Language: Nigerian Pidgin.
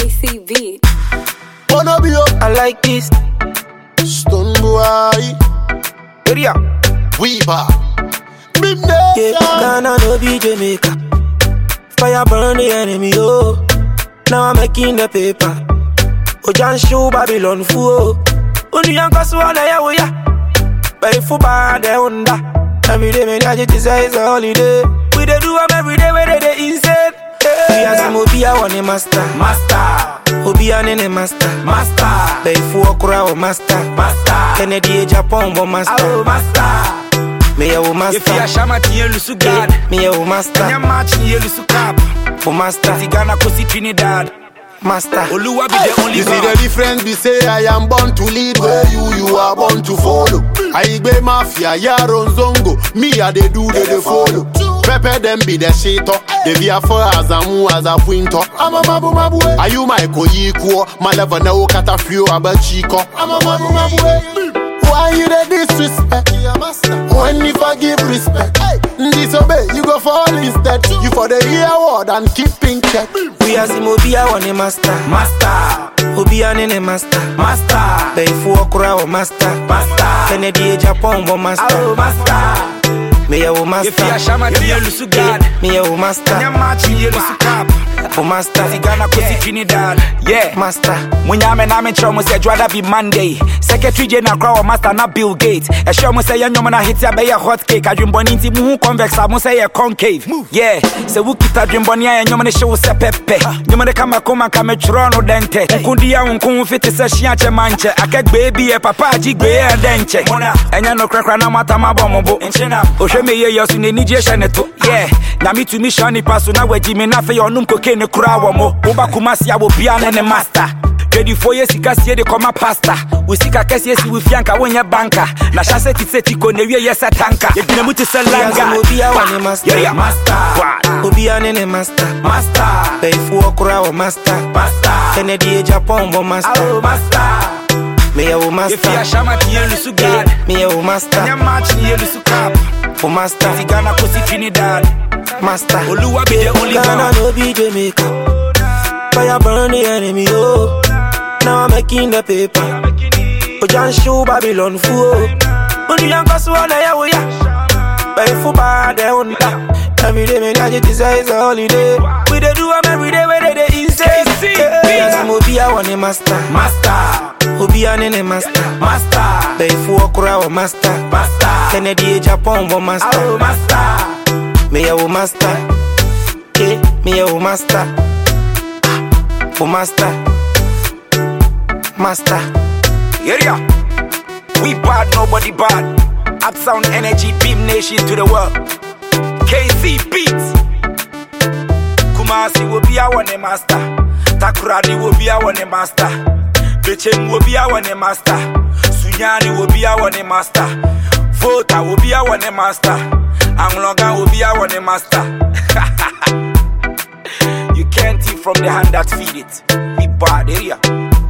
KCB. Wanna be up, I like this. Stone boy, Area. Weaver, Bim Yeah, Nation. Ghana no be Jamaica. Fire burn the enemy, oh. Now I'm making the paper. Ojan show Babylon fool. Only young Kasuana ya. But if you buy the Honda, every day me gadget is a holiday. We dey do them every day where they insane. We as a mobile one a master. Obia nene master. But if you walk around master. Kennedy Japan bo master. Me ya wo master. If you shama tiye lusu God, Me ya wo master. nya match tiye lusu cap. Bo master. Ghana kosi Trinidad. Master. Oluwa be the only You see the God. difference, be say I am born to lead where you are born to follow. I be mafia, yaron zongo, me I they do they follow. Pepe them be the shit up, they be a for as a mu as a winter. I'm a mabu are you my koyiko, my level no kata few about chico. I'm a mabu why you the disrespect? When you forgive respect, disobey, you go fall instead. You for the year word and keep in check. We as him Obia one a master. Obia nene master. But if you walk around master. Kennedy Japan bo master. Me ya wo If master. you shama tiye lusu God, Me ya wo master. nya match tiye lusu cap. Bo master. Ghana kosi Trinidad. Yeah. Master. Munyame na me try mo say Jwada be Monday. Secretary General Crow Master na Bill Gates. E show mo say nyoma na hit ya be ya hot cake. Adwemboni nti mu convex mo say ya concave. Yeah. Say wu kita adwemboni ya nyoma ne show se pepe. Nyoma ne kama koma kama tro no dente. Nkundi ya nkun fit se hia che manche. Akegbe bi e papa agigbe e denche. Enya no krakra na mata mabombo. Ohwe me ye yesu ne nije hyeneto. Yeah. Na me to mission ni paso na waji me na fe onum koke ne kura wo mo. Wo ba kumasi ya wo bia ne master. 24 years sika sie de koma pasta. We sika kesi esi we fianka wonya banka. Na chance ti se tiko ne wie yesa tanka. Ye gina muti se langa. Obia one a master. Yeah, master. Obia nene master. But if you walk around master. Kennedy Japan bo master. Me ya wo If master. you shama tiye lusu God, Me ya wo master. nya match tiye lusu cap. Bo master. Ghana kosi Trinidad. Master. Oluwa be the only Ghana God. no be Jamaica. Fire burn the enemy, oh. Now I'm making the paper. Ojan show Babylon fool. Only young Kasuana ya. But if you buy the Honda, every day me gadget is a holiday. We dey do them every day where they insane. We as a mobile one a master. Obia nene master. But if you walk around master. Kennedy Japan bo master. Me ya wo master. Me ya wo master. Bo master. Master. Yeah. We bad, nobody bad. Upsound energy, Beam Nation to the world. KC Beats. Kumasi will be our name master. Takuradi will be our name master. Bechem will be our name master. Sunyani will be our name master. Vota will be our name master. Amlonga will be our name master. You can't eat from the hand that feed it. We bad area.